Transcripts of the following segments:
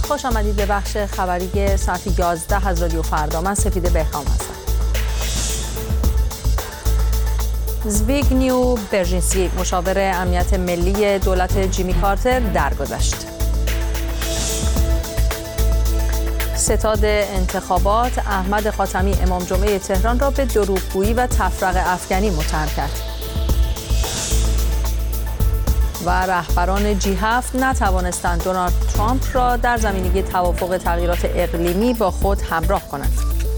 خوش آمدید به بخش خبری ساعت 11 از رادیو فردا. من سپیده بهرام هستم. زبیگنیو برژینسکی مشاور امنیت ملی دولت جیمی کارتر درگذشت. ستاد انتخابات احمد خاتمی امام جمعه تهران را به دروغگویی و تفرقه افکنی متهم کرد. و رهبران G7 نتوانستند دونالد ترامپ را در زمینه توافق تغییرات اقلیمی با خود همراه کنند.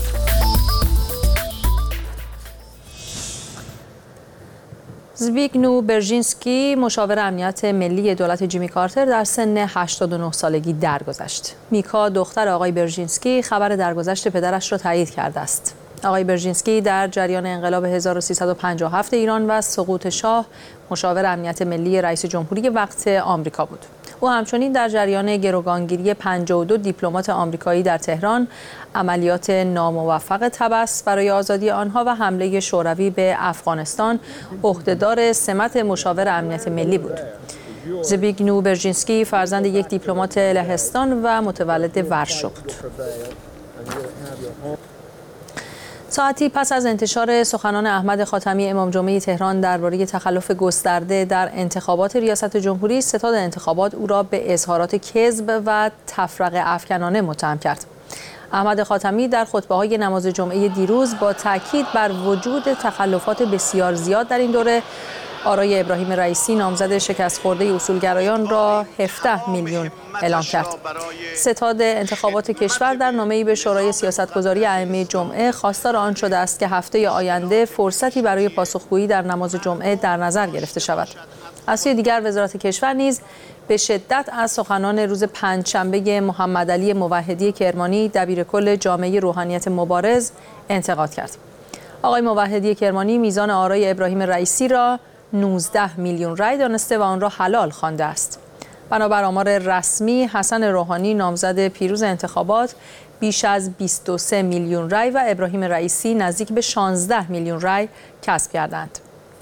زبیگنیو برژینسکی مشاور امنیت ملی دولت جیمی کارتر در سن 89 سالگی درگذشت. میکا دختر آقای برژینسکی خبر درگذشت پدرش را تایید کرده است. آقای برژینسکی در جریان انقلاب 1357 ایران و سقوط شاه مشاور امنیت ملی رئیس جمهوری وقت آمریکا بود. او همچنین در جریان گروگانگیری 52 دیپلمات آمریکایی در تهران، عملیات ناموفق طبس برای آزادی آنها و حمله شوروی به افغانستان عهدهدار سمت مشاور امنیت ملی بود. زبیگنیو برژینسکی فرزند یک دیپلمات لهستان و متولد ورشو بود. ساعتی پس از انتشار سخنان احمد خاتمی امام جمعه تهران درباره تخلف گسترده در انتخابات ریاست جمهوری، ستاد انتخابات او را به اظهارات کذب و تفرقه افکنانه متهم کرد. احمد خاتمی در خطبه‌های نماز جمعه دیروز با تاکید بر وجود تخلفات بسیار زیاد در این دوره، آرای ابراهیم رئیسی نامزد شکست خورده اصولگرایان را 17 میلیون اعلام کرد. ستاد انتخابات کشور در نامه‌ای به شورای سیاستگذاری ائمه جمعه خواستار آن شده است که هفته آینده فرصتی برای پاسخگویی در نماز جمعه در نظر گرفته شود. از سوی دیگر وزارت کشور نیز به شدت از سخنان روز پنجشنبه محمدعلی موحدی کرمانی دبیرکل جامعه روحانیت مبارز انتقاد کرد. آقای موحدی کرمانی میزان آرای ابراهیم رئیسی را 19 میلیون رای دانسته و آن را حلال خوانده است. بنابر آمار رسمی، حسن روحانی نامزد پیروز انتخابات بیش از 23 میلیون رای و ابراهیم رئیسی نزدیک به 16 میلیون رای کسب کردند.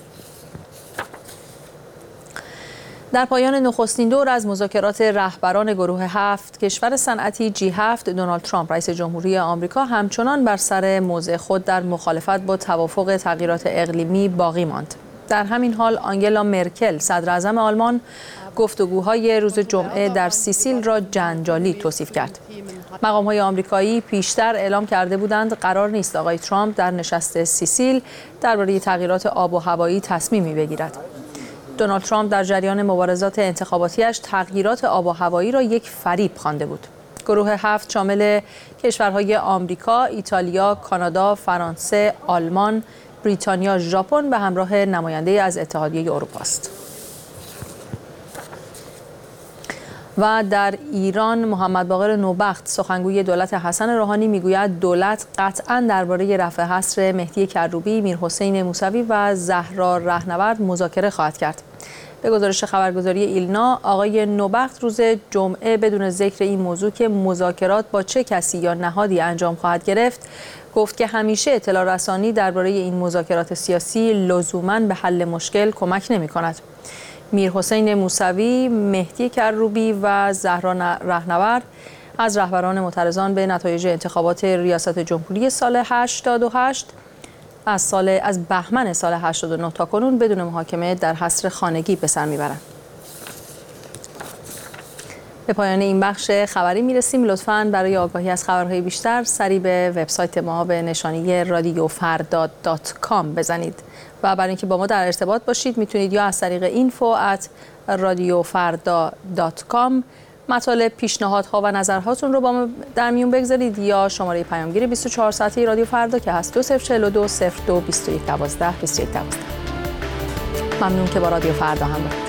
در پایان نخستین دور از مذاکرات رهبران گروه 7 کشور صنعتی G7، دونالد ترامپ رئیس جمهوری آمریکا همچنان بر سر موضع خود در مخالفت با توافق تغییرات اقلیمی باقی ماند. در همین حال آنگلا مرکل صدر اعظم آلمان گفتگوهای روز جمعه در سیسیل را جنجالی توصیف کرد. مقام‌های آمریکایی پیشتر اعلام کرده بودند قرار نیست آقای ترامپ در نشست سیسیل درباره تغییرات آب و هوایی تصمیمی بگیرد. دونالد ترامپ در جریان مبارزات انتخاباتیش تغییرات آب و هوایی را یک فریب خوانده بود. گروه 7 شامل کشورهای آمریکا، ایتالیا، کانادا، فرانسه، آلمان، بریتانیا، ژاپن به همراه نماینده از اتحادیه اروپا است. و در ایران محمد باقر نوبخت سخنگوی دولت حسن روحانی میگوید دولت قطعاً درباره رفع حصر مهدی کروبی، میرحسین موسوی و زهرا رهنورد مذاکره خواهد کرد. به گزارش خبرگزاری ایلنا، آقای نوبخت روز جمعه بدون ذکر این موضوع که مذاکرات با چه کسی یا نهادی انجام خواهد گرفت، گفت که همیشه اطلاع رسانی درباره این مذاکرات سیاسی لزوماً به حل مشکل کمک نمی‌کند. میرحسین موسوی، مهدی کروبی و زهرا رهنورد از رهبران معترضان به نتایج انتخابات ریاست جمهوری سال 88 از بهمن سال 89 تا کنون بدون محاکمه در حصر خانگی به سر میبرند. به پایان این بخش خبری میرسیم. لطفاً برای آگاهی از خبرهای بیشتر سری به وبسایت ما به نشانی radiofarda.com بزنید و برای اینکه با ما در ارتباط باشید میتونید یا از طریق info@radiofarda.com مطالب، پیشنهادها و نظرهاتون رو با ما در میون بگذارید یا شماره پیامگیر 24 ساعته رادیو فردا که هست 2042 02 21 12 21 12. ممنون که با رادیو فردا همراه